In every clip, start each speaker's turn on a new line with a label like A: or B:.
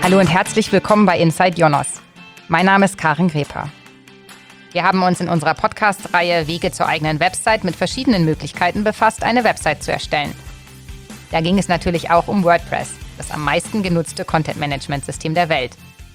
A: Hallo und herzlich willkommen bei Inside Ionos. Mein Name ist Karin Greper. Wir haben uns in unserer Podcast-Reihe Wege zur eigenen Website mit verschiedenen Möglichkeiten befasst, eine Website zu erstellen. Da ging es natürlich auch um WordPress, das am meisten genutzte Content-Management-System der Welt.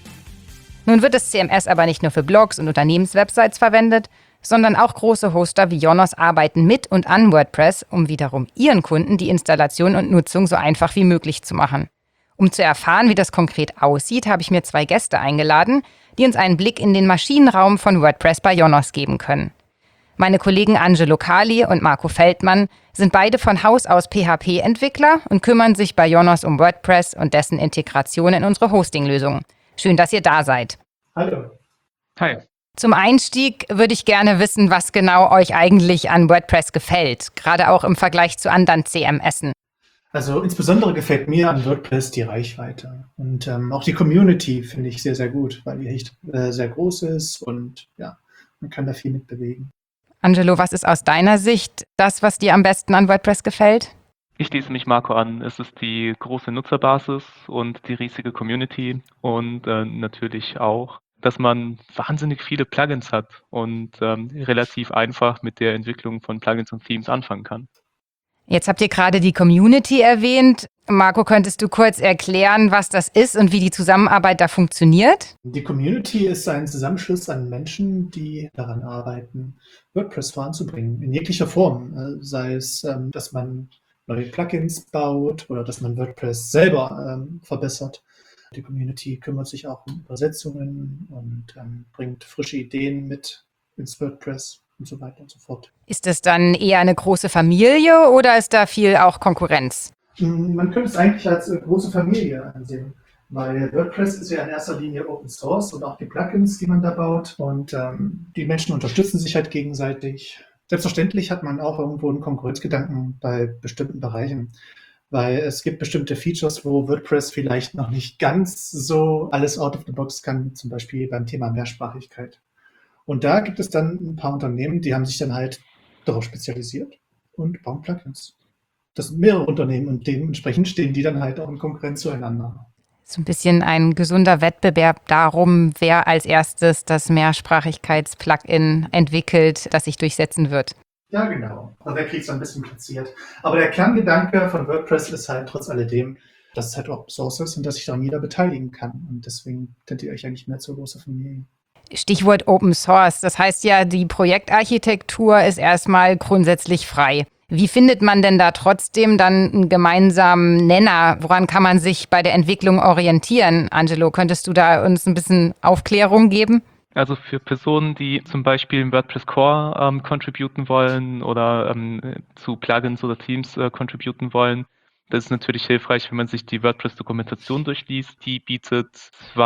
A: Nun wird das CMS aber nicht nur für Blogs und Unternehmenswebsites verwendet, sondern auch große Hoster wie Ionos arbeiten mit und an WordPress, um wiederum ihren Kunden die Installation und Nutzung so einfach wie möglich zu machen. Um zu erfahren, wie das konkret aussieht, habe ich mir 2 Gäste eingeladen, die uns einen Blick in den Maschinenraum von WordPress bei Ionos geben können. Meine Kollegen Angelo Cali und Marco Feldmann sind beide von Haus aus PHP-Entwickler und kümmern sich bei Ionos um WordPress und dessen Integration in unsere Hosting-Lösung. Schön, dass ihr da seid.
B: Hallo.
C: Hi.
A: Zum Einstieg würde ich gerne wissen, was genau euch eigentlich an WordPress gefällt, gerade auch im Vergleich zu anderen CMSen.
B: Also insbesondere gefällt mir an WordPress die Reichweite und auch die Community finde ich sehr, sehr gut, weil die echt sehr groß ist und ja, man kann da viel mit bewegen.
A: Angelo, was ist aus deiner Sicht das, was dir am besten an WordPress gefällt?
C: Ich schließe mich Marco an. Es ist die große Nutzerbasis und die riesige Community und natürlich auch, dass man wahnsinnig viele Plugins hat und relativ einfach mit der Entwicklung von Plugins und Themes anfangen kann.
A: Jetzt habt ihr gerade die Community erwähnt. Marco, könntest du kurz erklären, was das ist und wie die Zusammenarbeit da funktioniert?
B: Die Community ist ein Zusammenschluss an Menschen, die daran arbeiten, WordPress voranzubringen, in jeglicher Form. Sei es, dass man neue Plugins baut oder dass man WordPress selber verbessert. Die Community kümmert sich auch um Übersetzungen und bringt frische Ideen mit ins WordPress und so weiter und so fort.
A: Ist das dann eher eine große Familie oder ist da viel auch Konkurrenz?
B: Man könnte es eigentlich als große Familie ansehen, weil WordPress ist ja in erster Linie Open Source und auch die Plugins, die man da baut und die Menschen unterstützen sich halt gegenseitig. Selbstverständlich hat man auch irgendwo einen Konkurrenzgedanken bei bestimmten Bereichen, weil es gibt bestimmte Features, wo WordPress vielleicht noch nicht ganz so alles out of the box kann, zum Beispiel beim Thema Mehrsprachigkeit. Und da gibt es dann ein paar Unternehmen, die haben sich dann halt darauf spezialisiert und bauen Plugins. Das sind mehrere Unternehmen und dementsprechend stehen die dann halt auch in Konkurrenz zueinander.
A: So ein bisschen ein gesunder Wettbewerb darum, wer als erstes das Mehrsprachigkeits-Plugin entwickelt, das sich durchsetzen wird.
B: Ja, genau. Also der kriegt es ein bisschen platziert. Aber der Kerngedanke von WordPress ist halt trotz alledem, dass es halt Open Source ist und dass sich daran jeder beteiligen kann. Und deswegen kennt ihr euch eigentlich mehr zur großen Familie.
A: Stichwort Open Source. Das heißt ja, die Projektarchitektur ist erstmal grundsätzlich frei. Wie findet man denn da trotzdem dann einen gemeinsamen Nenner? Woran kann man sich bei der Entwicklung orientieren? Angelo, könntest du da uns ein bisschen Aufklärung geben?
C: Also für Personen, die zum Beispiel im WordPress Core contributen wollen oder zu Plugins oder Themes contributen wollen, das ist natürlich hilfreich, wenn man sich die WordPress-Dokumentation durchliest. Die bietet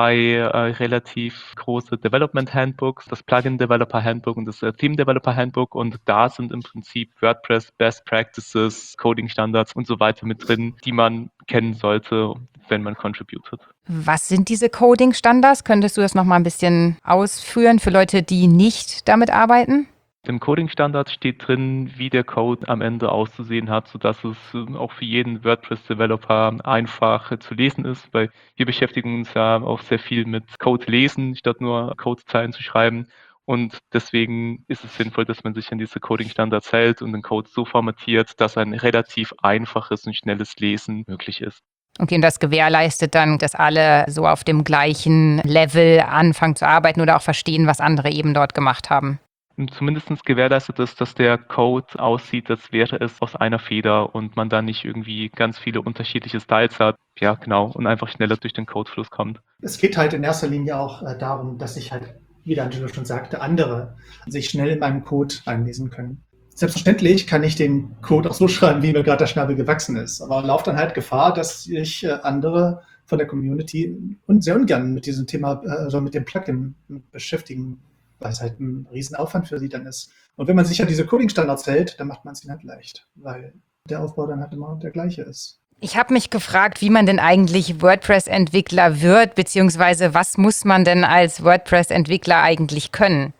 C: 2 relativ große Development-Handbooks, das Plugin-Developer-Handbook und das Theme-Developer-Handbook. Und da sind im Prinzip WordPress Best Practices, Coding-Standards und so weiter mit drin, die man kennen sollte, wenn man contributet.
A: Was sind diese Coding-Standards? Könntest du das nochmal ein bisschen ausführen für Leute, die nicht damit arbeiten?
C: Im Coding-Standard steht drin, wie der Code am Ende auszusehen hat, sodass es auch für jeden WordPress-Developer einfach zu lesen ist, weil wir beschäftigen uns ja auch sehr viel mit Code lesen, statt nur Codezeilen zu schreiben. Und deswegen ist es sinnvoll, dass man sich an diese Coding-Standards hält und den Code so formatiert, dass ein relativ einfaches und schnelles Lesen möglich ist.
A: Okay, und das gewährleistet dann, dass alle so auf dem gleichen Level anfangen zu arbeiten oder auch verstehen, was andere eben dort gemacht haben.
C: Zumindest gewährleistet es, dass der Code aussieht, als wäre es aus einer Feder und man da nicht irgendwie ganz viele unterschiedliche Styles hat. Ja, genau, und einfach schneller durch den Codefluss kommt.
B: Es geht halt in erster Linie auch darum, dass sich halt, wie der Angelo schon sagte, andere sich schnell in meinem Code einlesen können. Selbstverständlich kann ich den Code auch so schreiben, wie mir gerade der Schnabel gewachsen ist, aber laufe dann halt Gefahr, dass sich andere von der Community und sehr ungern mit diesem Thema, also mit dem Plugin beschäftigen, weil es halt ein Riesenaufwand für sie dann ist. Und wenn man sich an diese Coding-Standards hält, dann macht man es ihnen halt leicht, weil der Aufbau dann halt immer der gleiche ist.
A: Ich habe mich gefragt, wie man denn eigentlich WordPress-Entwickler wird, beziehungsweise was muss man denn als WordPress-Entwickler eigentlich können?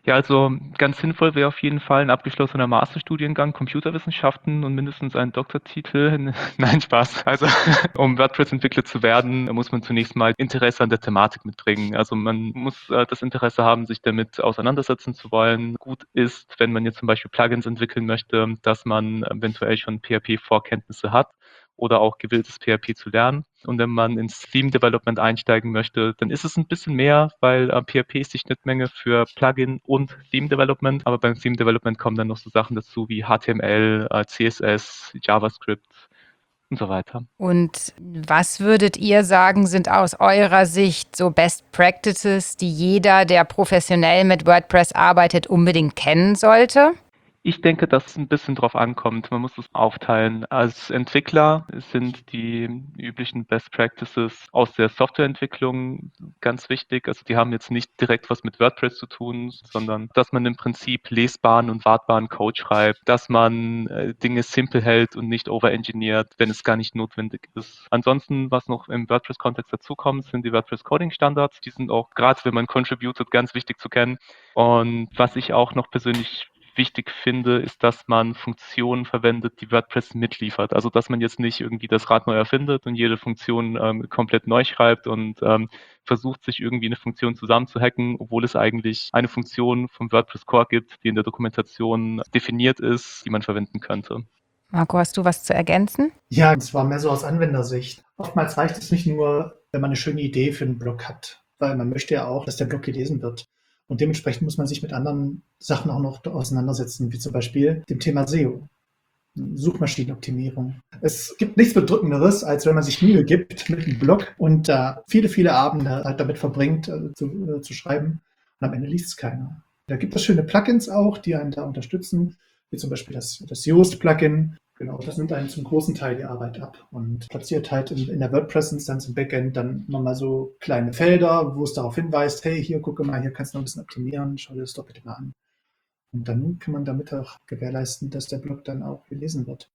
C: Ja, also ganz sinnvoll wäre auf jeden Fall ein abgeschlossener Masterstudiengang Computerwissenschaften und mindestens ein Doktortitel. Nein, Spaß. Also um WordPress-Entwickler zu werden, muss man zunächst mal Interesse an der Thematik mitbringen. Also man muss das Interesse haben, sich damit auseinandersetzen zu wollen. Gut ist, wenn man jetzt zum Beispiel Plugins entwickeln möchte, dass man eventuell schon PHP-Vorkenntnisse hat oder auch gewillt ist, PHP zu lernen. Und wenn man ins Theme Development einsteigen möchte, dann ist es ein bisschen mehr, weil PHP ist die Schnittmenge für Plugin und Theme Development. Aber beim Theme Development kommen dann noch so Sachen dazu wie HTML, CSS, JavaScript und so weiter.
A: Und was würdet ihr sagen, sind aus eurer Sicht so Best Practices, die jeder, der professionell mit WordPress arbeitet, unbedingt kennen sollte?
C: Ich denke, dass es ein bisschen drauf ankommt. Man muss es aufteilen. Als Entwickler sind die üblichen Best Practices aus der Softwareentwicklung ganz wichtig. Also die haben jetzt nicht direkt was mit WordPress zu tun, sondern dass man im Prinzip lesbaren und wartbaren Code schreibt, dass man Dinge simpel hält und nicht overengineert, wenn es gar nicht notwendig ist. Ansonsten, was noch im WordPress-Kontext dazukommt, sind die WordPress-Coding-Standards. Die sind auch, gerade wenn man contributed, ganz wichtig zu kennen. Und was ich auch noch persönlich wichtig finde, ist, dass man Funktionen verwendet, die WordPress mitliefert. Also dass man jetzt nicht irgendwie das Rad neu erfindet und jede Funktion komplett neu schreibt und versucht, sich irgendwie eine Funktion zusammenzuhacken, obwohl es eigentlich eine Funktion vom WordPress Core gibt, die in der Dokumentation definiert ist, die man verwenden könnte.
A: Marco, hast du was zu ergänzen?
B: Ja, es war mehr so aus Anwendersicht. Oftmals reicht es nicht nur, wenn man eine schöne Idee für einen Blog hat, weil man möchte ja auch, dass der Blog gelesen wird. Und dementsprechend muss man sich mit anderen Sachen auch noch auseinandersetzen, wie zum Beispiel dem Thema SEO, Suchmaschinenoptimierung. Es gibt nichts Bedrückenderes, als wenn man sich Mühe gibt mit einem Blog und viele, viele Abende halt damit verbringt, zu schreiben und am Ende liest es keiner. Da gibt es schöne Plugins auch, die einen da unterstützen, wie zum Beispiel das Yoast-Plugin. Genau, das nimmt einen zum großen Teil die Arbeit ab und platziert halt in der WordPress-Instanz im Backend dann nochmal so kleine Felder, wo es darauf hinweist, hey, hier, gucke mal, hier kannst du noch ein bisschen optimieren, schau dir das doch bitte mal an. Und dann kann man damit auch gewährleisten, dass der Blog dann auch gelesen wird.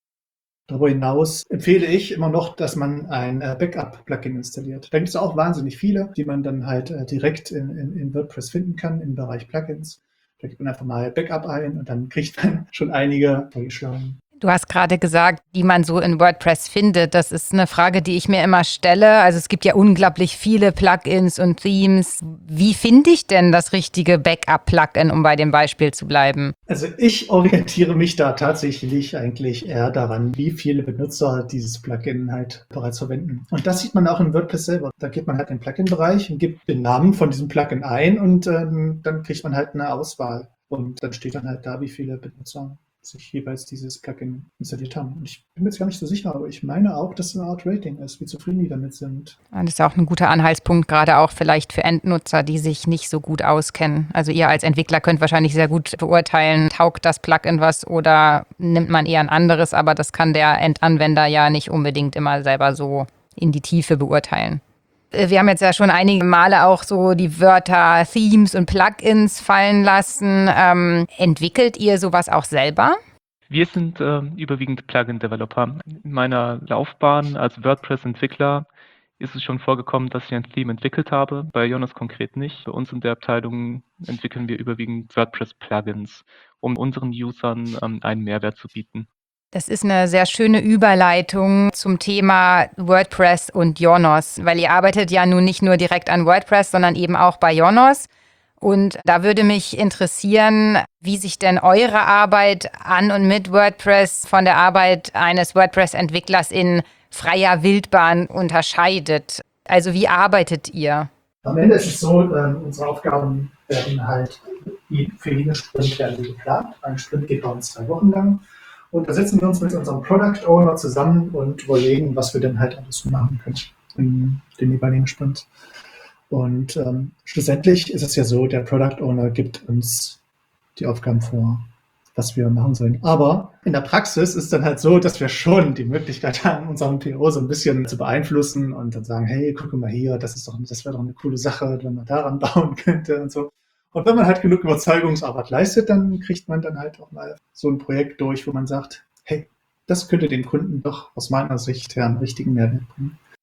B: Darüber hinaus empfehle ich immer noch, dass man ein Backup-Plugin installiert. Da gibt es auch wahnsinnig viele, die man dann halt direkt in WordPress finden kann im Bereich Plugins. Da gibt man einfach mal Backup ein und dann kriegt man schon einige vorgeschlagen.
A: Du hast gerade gesagt, die man so in WordPress findet. Das ist eine Frage, die ich mir immer stelle. Also es gibt ja unglaublich viele Plugins und Themes. Wie finde ich denn das richtige Backup-Plugin, um bei dem Beispiel zu bleiben?
B: Also ich orientiere mich da tatsächlich eigentlich eher daran, wie viele Benutzer dieses Plugin halt bereits verwenden. Und das sieht man auch in WordPress selber. Da geht man halt in den Plugin-Bereich und gibt den Namen von diesem Plugin ein und dann kriegt man halt eine Auswahl. Und dann steht dann halt da, wie viele Benutzer sich jeweils dieses Plugin installiert haben. Und ich bin mir jetzt gar nicht so sicher, aber ich meine auch, dass es eine Art Rating ist, wie zufrieden die damit sind.
A: Das ist auch ein guter Anhaltspunkt, gerade auch vielleicht für Endnutzer, die sich nicht so gut auskennen. Also ihr als Entwickler könnt wahrscheinlich sehr gut beurteilen, taugt das Plugin was oder nimmt man eher ein anderes, aber das kann der Endanwender ja nicht unbedingt immer selber so in die Tiefe beurteilen. Wir haben jetzt ja schon einige Male auch so die Wörter Themes und Plugins fallen lassen. Entwickelt ihr sowas auch selber?
C: Wir sind überwiegend Plugin-Developer. In meiner Laufbahn als WordPress-Entwickler ist es schon vorgekommen, dass ich ein Theme entwickelt habe. Bei Jonas konkret nicht. Bei uns in der Abteilung entwickeln wir überwiegend WordPress-Plugins, um unseren Usern einen Mehrwert zu bieten.
A: Das ist eine sehr schöne Überleitung zum Thema WordPress und Jonas, weil ihr arbeitet ja nun nicht nur direkt an WordPress, sondern eben auch bei Jonas. Und da würde mich interessieren, wie sich denn eure Arbeit an und mit WordPress von der Arbeit eines WordPress-Entwicklers in freier Wildbahn unterscheidet. Also wie arbeitet ihr?
B: Am Ende ist es so, unsere Aufgaben werden halt für jeden Sprint werden die geplant. Ein Sprint geht bei uns 2 Wochen lang. Und da setzen wir uns mit unserem Product Owner zusammen und überlegen, was wir denn halt alles so machen können in den jeweiligen Sprints. Und schlussendlich ist es ja so, der Product Owner gibt uns die Aufgaben vor, was wir machen sollen. Aber in der Praxis ist dann halt so, dass wir schon die Möglichkeit haben, unseren PO so ein bisschen zu beeinflussen und dann sagen, hey, guck mal hier, das wäre doch eine coole Sache, wenn man daran bauen könnte und so. Und wenn man halt genug Überzeugungsarbeit leistet, dann kriegt man dann halt auch mal so ein Projekt durch, wo man sagt, hey, das könnte dem Kunden doch aus meiner Sicht her einen richtigen Mehrwert bringen.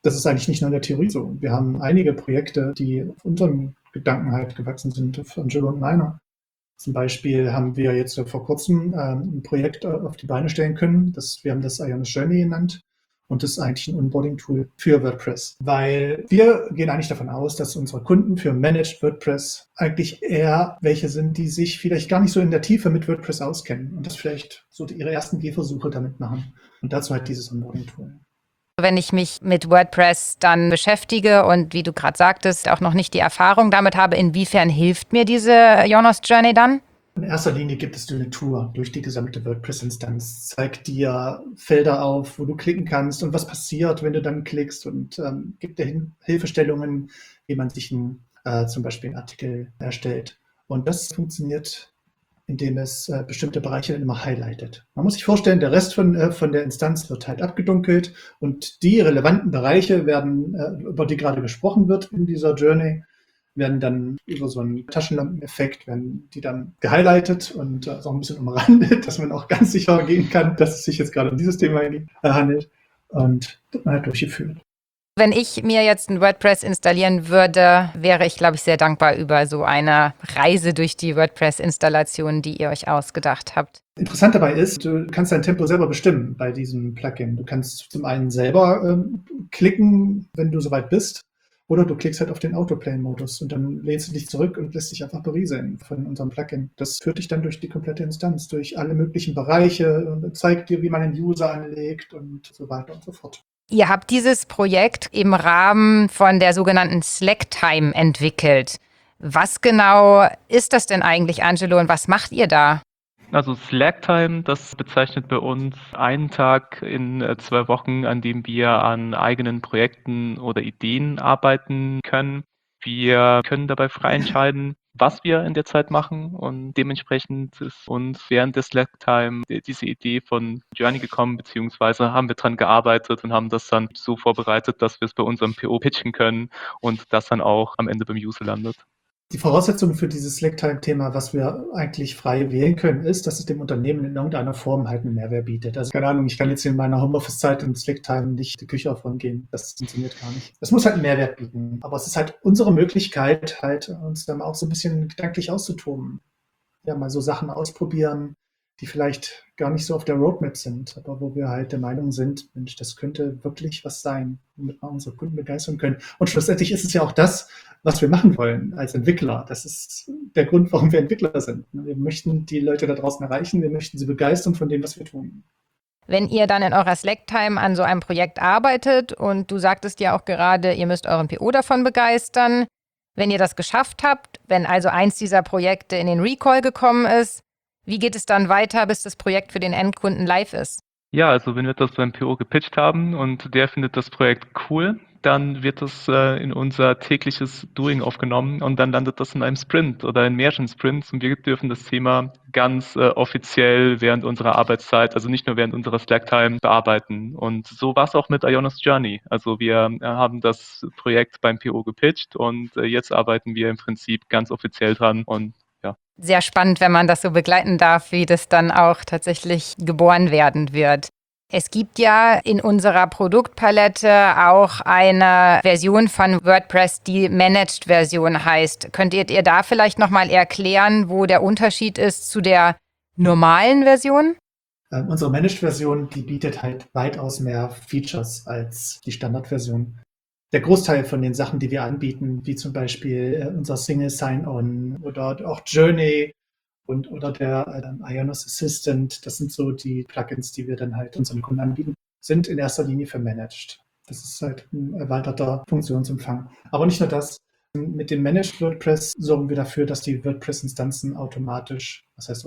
B: Das ist eigentlich nicht nur in der Theorie so. Wir haben einige Projekte, die auf unseren Gedanken halt gewachsen sind, auf Angelo und meiner. Zum Beispiel haben wir jetzt vor kurzem ein Projekt auf die Beine stellen können. Wir haben das Ionos Journey genannt. Und das ist eigentlich ein Onboarding-Tool für WordPress. Weil wir gehen eigentlich davon aus, dass unsere Kunden für Managed WordPress eigentlich eher welche sind, die sich vielleicht gar nicht so in der Tiefe mit WordPress auskennen und das vielleicht so ihre ersten Gehversuche damit machen. Und dazu halt dieses Onboarding-Tool.
A: Wenn ich mich mit WordPress dann beschäftige und wie du gerade sagtest, auch noch nicht die Erfahrung damit habe, inwiefern hilft mir diese Ionos Journey dann?
B: In erster Linie gibt es dir eine Tour durch die gesamte WordPress-Instanz, zeigt dir Felder auf, wo du klicken kannst und was passiert, wenn du dann klickst und gibt dir Hilfestellungen, wie man sich zum Beispiel einen Artikel erstellt. Und das funktioniert, indem es bestimmte Bereiche immer highlightet. Man muss sich vorstellen, der Rest von der Instanz wird halt abgedunkelt und die relevanten Bereiche werden, über die gerade gesprochen wird in dieser Journey, werden dann über so einen Taschenlampeneffekt, werden die dann gehighlightet und so ein bisschen umrandet, dass man auch ganz sicher gehen kann, dass es sich jetzt gerade um dieses Thema handelt und wird man halt durchgeführt.
A: Wenn ich mir jetzt ein WordPress installieren würde, wäre ich, glaube ich, sehr dankbar über so eine Reise durch die WordPress-Installation, die ihr euch ausgedacht habt.
B: Interessant dabei ist, du kannst dein Tempo selber bestimmen bei diesem Plugin. Du kannst zum einen selber klicken, wenn du soweit bist, oder du klickst halt auf den Autoplay-Modus und dann lehnst du dich zurück und lässt dich einfach berieseln von unserem Plugin. Das führt dich dann durch die komplette Instanz, durch alle möglichen Bereiche und zeigt dir, wie man einen User anlegt und so weiter und so fort.
A: Ihr habt dieses Projekt im Rahmen von der sogenannten Slack-Time entwickelt. Was genau ist das denn eigentlich, Angelo, und was macht ihr da?
C: Also Slack-Time, das bezeichnet bei uns einen Tag in 2 Wochen, an dem wir an eigenen Projekten oder Ideen arbeiten können. Wir können dabei frei entscheiden, was wir in der Zeit machen und dementsprechend ist uns während der Slack-Time diese Idee von Journey gekommen, beziehungsweise haben wir dran gearbeitet und haben das dann so vorbereitet, dass wir es bei unserem PO pitchen können und das dann auch am Ende beim User landet.
B: Die Voraussetzung für dieses Slack-Time-Thema, was wir eigentlich frei wählen können, ist, dass es dem Unternehmen in irgendeiner Form halt einen Mehrwert bietet. Also keine Ahnung, ich kann jetzt in meiner Homeoffice-Zeit in Slack-Time nicht die Küche aufräumen. Das funktioniert gar nicht. Es muss halt einen Mehrwert bieten. Aber es ist halt unsere Möglichkeit, halt uns dann auch so ein bisschen gedanklich auszutoben. Ja, mal so Sachen ausprobieren, die vielleicht gar nicht so auf der Roadmap sind, aber wo wir halt der Meinung sind, Mensch, das könnte wirklich was sein, womit wir unsere Kunden begeistern können. Und schlussendlich ist es ja auch das, was wir machen wollen als Entwickler. Das ist der Grund, warum wir Entwickler sind. Wir möchten die Leute da draußen erreichen, wir möchten sie begeistern von dem, was wir tun.
A: Wenn ihr dann in eurer Slack-Time an so einem Projekt arbeitet und du sagtest ja auch gerade, ihr müsst euren PO davon begeistern, wenn ihr das geschafft habt, wenn also eins dieser Projekte in den Recall gekommen ist, wie geht es dann weiter, bis das Projekt für den Endkunden live ist?
C: Ja, also wenn wir das beim PO gepitcht haben und der findet das Projekt cool, dann wird das in unser tägliches Doing aufgenommen und dann landet das in einem Sprint oder in mehreren Sprints und wir dürfen das Thema ganz offiziell während unserer Arbeitszeit, also nicht nur während unserer Slack-Time, bearbeiten. Und so war es auch mit Ionos Journey. Also wir haben das Projekt beim PO gepitcht und jetzt arbeiten wir im Prinzip ganz offiziell dran und ja.
A: Sehr spannend, wenn man das so begleiten darf, wie das dann auch tatsächlich geboren werden wird. Es gibt ja in unserer Produktpalette auch eine Version von WordPress, die Managed-Version heißt. Könntet ihr da vielleicht nochmal erklären, wo der Unterschied ist zu der normalen Version?
B: Unsere Managed-Version, die bietet halt weitaus mehr Features als die Standardversion. Der Großteil von den Sachen, die wir anbieten, wie zum Beispiel unser Single Sign-On oder auch Journey oder der Ionos Assistant, das sind so die Plugins, die wir dann halt unseren Kunden anbieten, sind in erster Linie für Managed. Das ist halt ein erweiterter Funktionsumfang. Aber nicht nur das. Mit dem Managed WordPress sorgen wir dafür, dass die WordPress-Instanzen automatisch,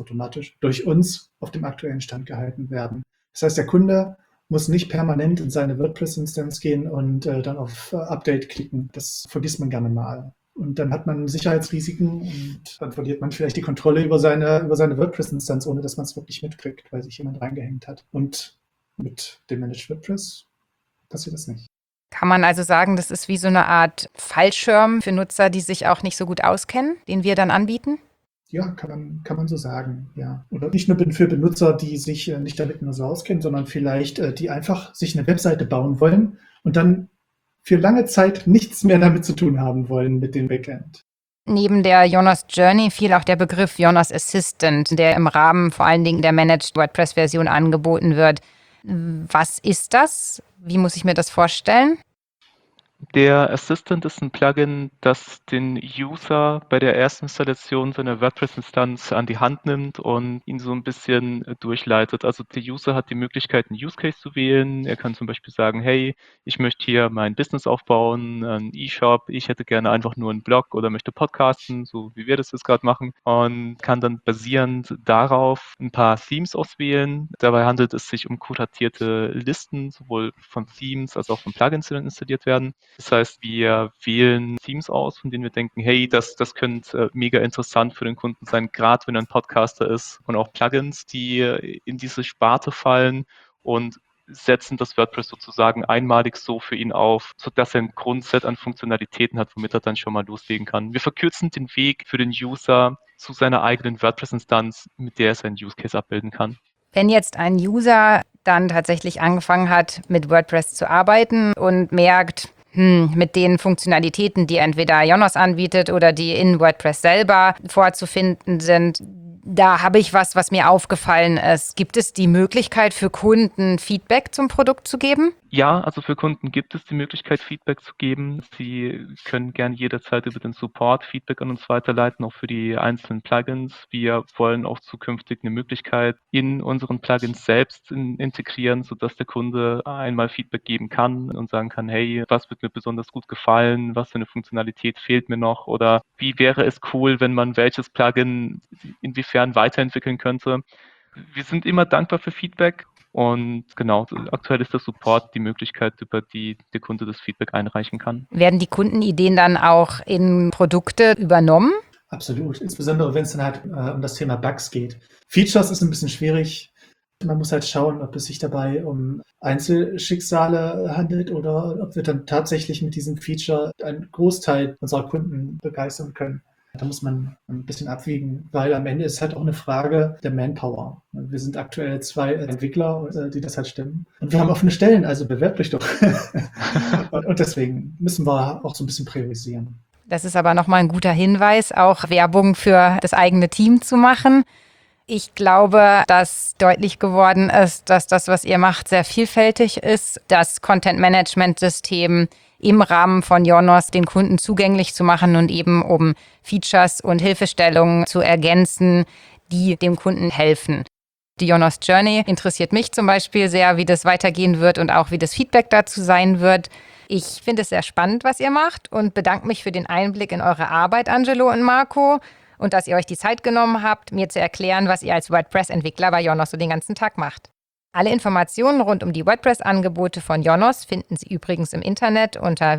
B: durch uns auf dem aktuellen Stand gehalten werden. Das heißt, der Kunde muss nicht permanent in seine WordPress-Instanz gehen und dann auf Update klicken. Das vergisst man gerne mal. Und dann hat man Sicherheitsrisiken und dann verliert man vielleicht die Kontrolle über seine WordPress-Instanz, ohne dass man es wirklich mitkriegt, weil sich jemand reingehängt hat. Und mit dem Managed WordPress passiert das nicht.
A: Kann man also sagen, das ist wie so eine Art Fallschirm für Nutzer, die sich auch nicht so gut auskennen, den wir dann anbieten?
B: Ja, kann man so sagen, ja. Oder nicht nur für Benutzer, die sich nicht damit nur so auskennen, sondern vielleicht die einfach sich eine Webseite bauen wollen und dann für lange Zeit nichts mehr damit zu tun haben wollen mit dem Backend.
A: Neben der Jonas Journey fiel auch der Begriff Jonas Assistant, der im Rahmen vor allen Dingen der Managed WordPress-Version angeboten wird. Was ist das? Wie muss ich mir das vorstellen?
C: Der Assistant ist ein Plugin, das den User bei der ersten Installation seiner WordPress-Instanz an die Hand nimmt und ihn so ein bisschen durchleitet. Also der User hat die Möglichkeit, einen Use Case zu wählen. Er kann zum Beispiel sagen, hey, ich möchte hier mein Business aufbauen, einen E-Shop, ich hätte gerne einfach nur einen Blog oder möchte podcasten, so wie wir das jetzt gerade machen, und kann dann basierend darauf ein paar Themes auswählen. Dabei handelt es sich um kuratierte Listen, sowohl von Themes als auch von Plugins, die dann installiert werden. Das heißt, wir wählen Themes aus, von denen wir denken, hey, das könnte mega interessant für den Kunden sein, gerade wenn er ein Podcaster ist, und auch Plugins, die in diese Sparte fallen und setzen das WordPress sozusagen einmalig so für ihn auf, sodass er ein Grundset an Funktionalitäten hat, womit er dann schon mal loslegen kann. Wir verkürzen den Weg für den User zu seiner eigenen WordPress-Instanz, mit der er seinen Use Case abbilden kann.
A: Wenn jetzt ein User dann tatsächlich angefangen hat, mit WordPress zu arbeiten und merkt, mit den Funktionalitäten, die entweder Jonas anbietet oder die in WordPress selber vorzufinden sind, da habe ich was mir aufgefallen ist. Gibt es die Möglichkeit für Kunden, Feedback zum Produkt zu geben?
C: Ja, also für Kunden gibt es die Möglichkeit, Feedback zu geben. Sie können gerne jederzeit über den Support Feedback an uns weiterleiten, auch für die einzelnen Plugins. Wir wollen auch zukünftig eine Möglichkeit in unseren Plugins selbst integrieren, sodass der Kunde einmal Feedback geben kann und sagen kann, hey, was wird mir besonders gut gefallen, was für eine Funktionalität fehlt mir noch, oder wie wäre es cool, wenn man welches Plugin inwiefern weiterentwickeln könnte. Wir sind immer dankbar für Feedback. Und genau, aktuell ist der Support die Möglichkeit, über die der Kunde das Feedback einreichen kann.
A: Werden die Kundenideen dann auch in Produkte übernommen?
B: Absolut, insbesondere wenn es dann halt um das Thema Bugs geht. Features ist ein bisschen schwierig. Man muss halt schauen, ob es sich dabei um Einzelschicksale handelt oder ob wir dann tatsächlich mit diesem Feature einen Großteil unserer Kunden begeistern können. Da muss man ein bisschen abwiegen, weil am Ende ist halt auch eine Frage der Manpower. Wir sind aktuell 2 Entwickler, die das halt stemmen. Und wir haben offene Stellen, also bewerbt euch doch. Und deswegen müssen wir auch so ein bisschen priorisieren.
A: Das ist aber nochmal ein guter Hinweis, auch Werbung für das eigene Team zu machen. Ich glaube, dass deutlich geworden ist, dass das, was ihr macht, sehr vielfältig ist. Das Content-Management-System im Rahmen von Jonas den Kunden zugänglich zu machen und eben um Features und Hilfestellungen zu ergänzen, die dem Kunden helfen. Die Jonas Journey interessiert mich zum Beispiel sehr, wie das weitergehen wird und auch wie das Feedback dazu sein wird. Ich finde es sehr spannend, was ihr macht, und bedanke mich für den Einblick in eure Arbeit, Angelo und Marco, und dass ihr euch die Zeit genommen habt, mir zu erklären, was ihr als WordPress-Entwickler bei Jonas so den ganzen Tag macht. Alle Informationen rund um die WordPress-Angebote von Jonas finden Sie übrigens im Internet unter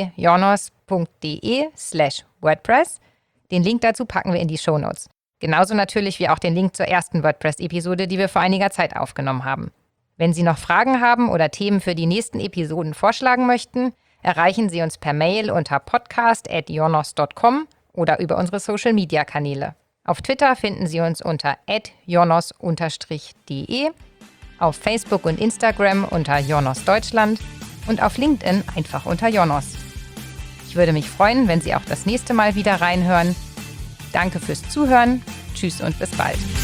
A: www.jonas.de/WordPress. Den Link dazu packen wir in die Shownotes. Genauso natürlich wie auch den Link zur ersten WordPress-Episode, die wir vor einiger Zeit aufgenommen haben. Wenn Sie noch Fragen haben oder Themen für die nächsten Episoden vorschlagen möchten, erreichen Sie uns per Mail unter podcast@jonas.com oder über unsere Social-Media-Kanäle. Auf Twitter finden Sie uns unter @jonas_de, auf Facebook und Instagram unter Jonas Deutschland und auf LinkedIn einfach unter Jonas. Ich würde mich freuen, wenn Sie auch das nächste Mal wieder reinhören. Danke fürs Zuhören. Tschüss und bis bald.